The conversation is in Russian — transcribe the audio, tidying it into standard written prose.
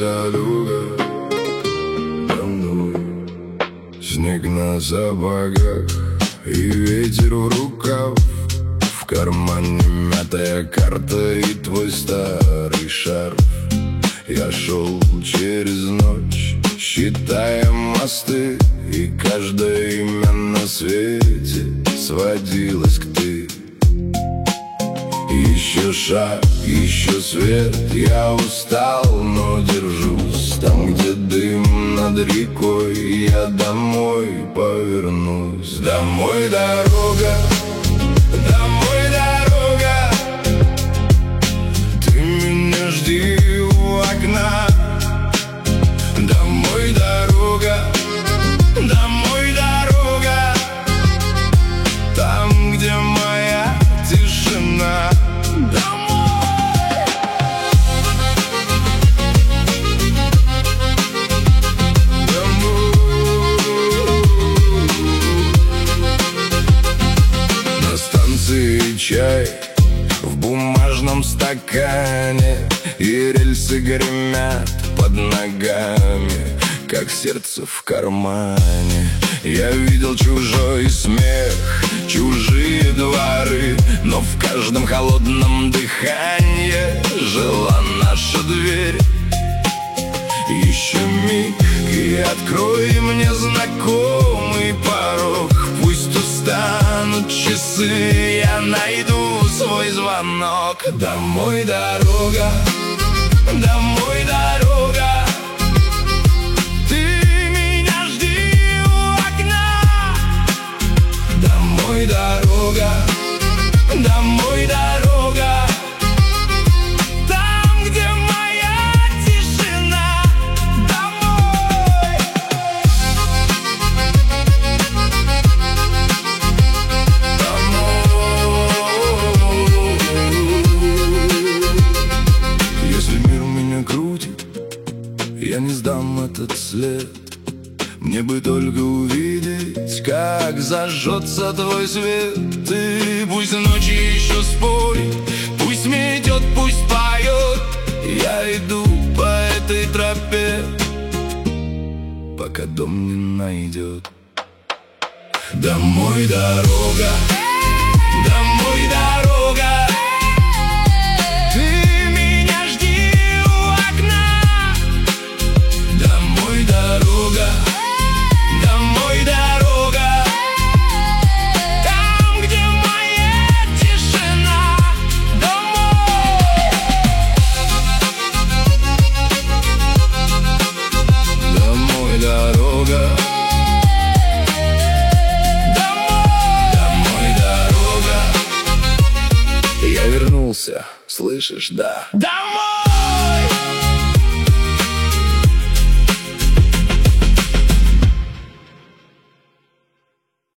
дорога, домой. Снег на сапогах и ветер в рукав, в кармане мятая карта и твой старый шарф. Я шел через ночь, считая мосты, и каждое имя на свете сводилось к ты. Еще шаг, еще свет, я устал, но держусь. Там, где дым над рекой, я домой повернусь. Домой дорога, домой дорога, ты меня жди у окна. Домой дорога, домой дорога, там, где моя тишина. Чай в бумажном стакане, и рельсы гремят под ногами, как сердце в кармане. Я видел чужой смех, чужие дворы, но в каждом холодном дыхании жила наша дверь. Еще миг, и открой мне знакомый порог. Пусть устанут часы, я найду свой звонок. Домой дорога, домой дорога, ты меня жди у окна. Домой дорога, домой дорога, там, где моя тишина. Домой. Если мир меня крутит, я не сдам этот след. Мне бы только увидеть, как зажжется твой свет. И пусть ночи еще спорит, пусть метет, пусть поет. Я иду по этой тропе, пока дом не найдет. Домой дорога, домой дорога, ты меня жди у окна. Домой дорога, домой дорога, там, где моя тишина. Домой. Домой дорога, домой дорога, я вернулся, слышишь, да? Домой!